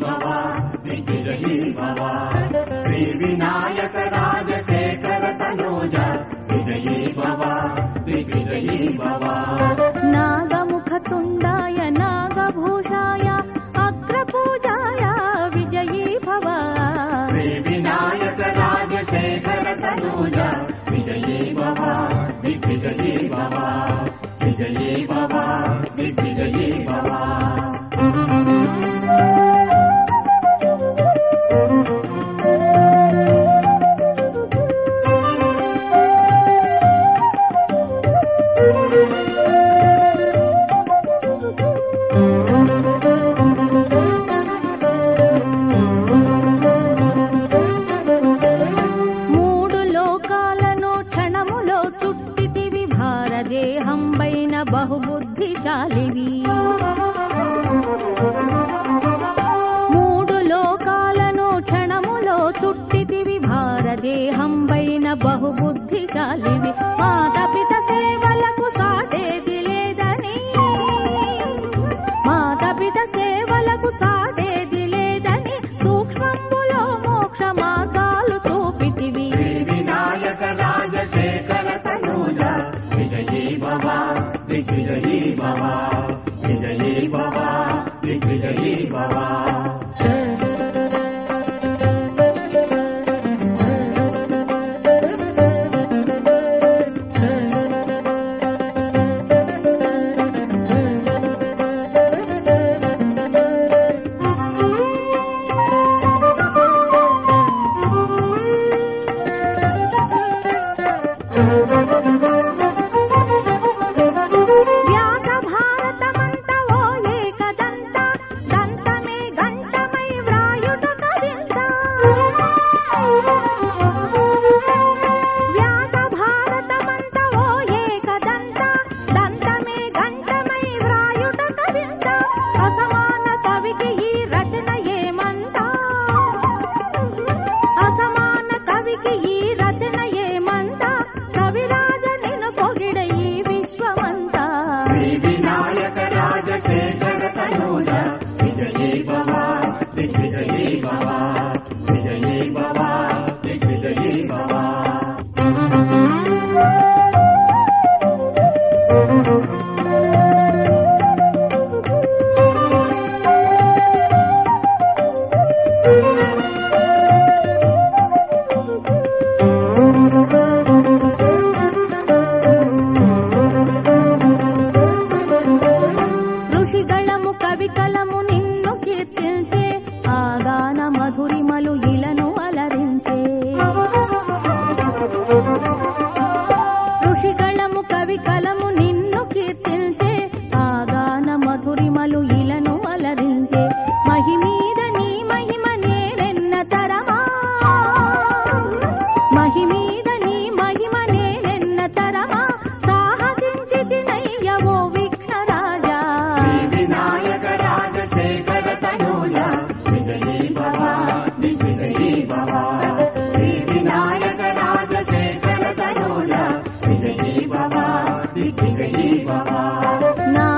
భవ దిగ్విజయీ భవ శ్రీ వినాయక రాజశేఖర తనూజ విజయీ భవ దిగ్విజయీ భవ నాగముఖ తుండాయ నాగభూషాయ అగ్రపూజాయ విజయీ భవ శ్రీ వినాయక రాజశేఖర తనూజ విజయీ భవ దిగ్విజయీ భవ విజయీ భవ దిగ్విజయీ భవ దేహంబైన బహుబుద్ధిశాలివి మూడు లోకాలను క్షణములో చుట్టితివి భారదేహంబైన బహుబుద్ధిశాలివి మాతపిత సేవలకు సాటేది లేదని మాతపిత సేవలకు సాటేది లేదని సూక్ష్మంబులో మోక్ష మార్గాలు చూపితివి వినాయక రాజశేఖర తనూజ విజయీ భవ దిగ్విజయీ భవ విజయీ భవ దిగ్విజయీ భవ రాజశేఖర తనూజ విజయీ భవ దిగ్విజయీ భవ విజయీ భవ దిగ్విజయీ భవ కవికలము నిన్ను కీర్తించే ఆగాన మధురిమలు ఇలను అలరించే ఋషిగళము కవికలము నిన్ను కీర్తించే ఆగాన మధురిమలు ఇలను అలరించే మహిమీద నీ మహిమ నేనెన్న తరమా మహిమీద నీ మహిమ నేనెన్న తరమా సాహసించి తినయ్యవో విఘ్నరాజా వినాయక రాజశేఖర తనూజ విజయీ భవ దిగ్విజయీ భవ శ్రీ వినాయక రాజశేఖర తనూజ విజయీ భవ దిగ్విజయీ భవ